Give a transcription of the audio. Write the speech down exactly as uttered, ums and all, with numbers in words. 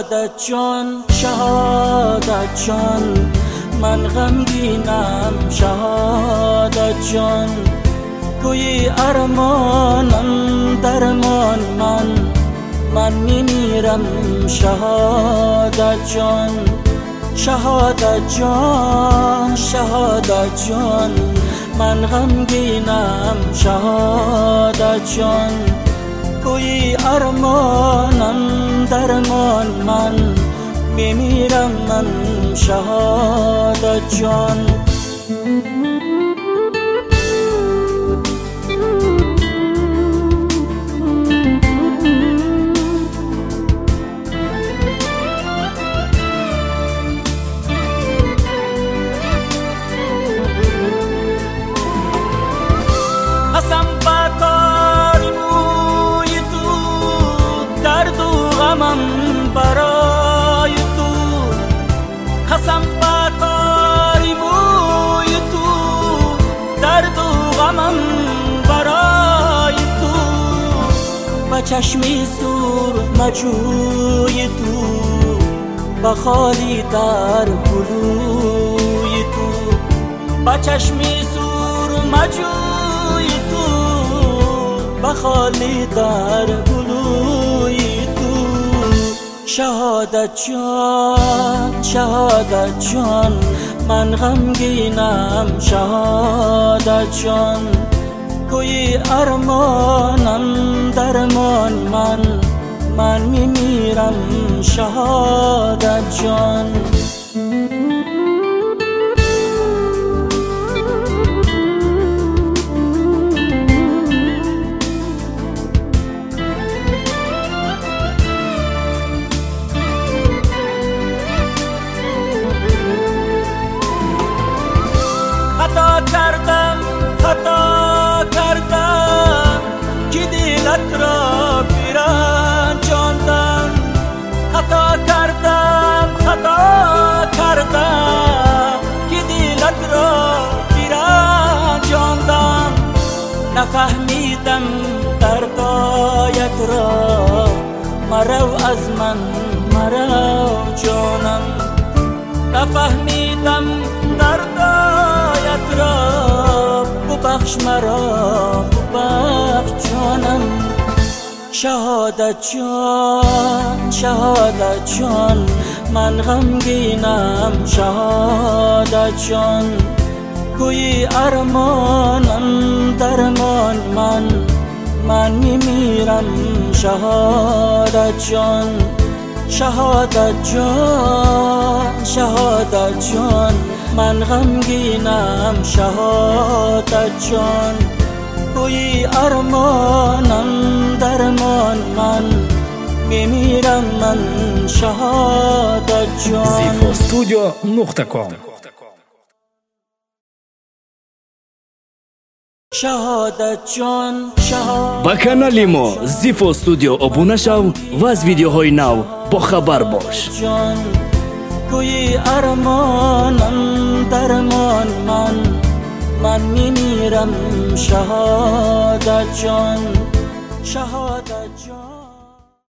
شهادت جان شهادت جان من غمگینم شهادت جان توی ارمانم درمان من من میمیرم شهادت جان شهادت جان شهادت جان من غمگینم شهادت جان توی ارمانم درمان من میمیرم من شهادت جان قسم بکاری موی تو درد و غمم برای تو قسم بکاری موی تو درد و غمم برای تو با چشمی سور مجوی تو با خالی در گلوی تو با چشمی سور مجوی بخالی در گلوی تو شهادت جان شهادت جان من غمگینم شهادت جان توی ارمانم درمان من من میمیرم شهادت جان خطا کردم خطا کردم که دلت را برنجاندم خطا کردم خطا کردم که دلت را برنجاندم نفهمیدم دردایت را مرو از من مرو جانم نفهمیدم دردایت را ببخش مرا ببخش جانم شهادت جان شهادت جان من غمگینم شهادت جان توی ارمانم درمان من من میمیرم شهادت جان شهادت جان شهادت جان من غمگینم شهادت جان توی ارمانم درمان من میمیرم من شهادت جان زیفو استودیو نقطه کام شهادت جان شهادت با کانالی ما زیفو استودیو ابونه شو و از ویدیوهای نو با خبر باش جان توی ارمانم درمان من من میمیرم شهادت جان شهادت جان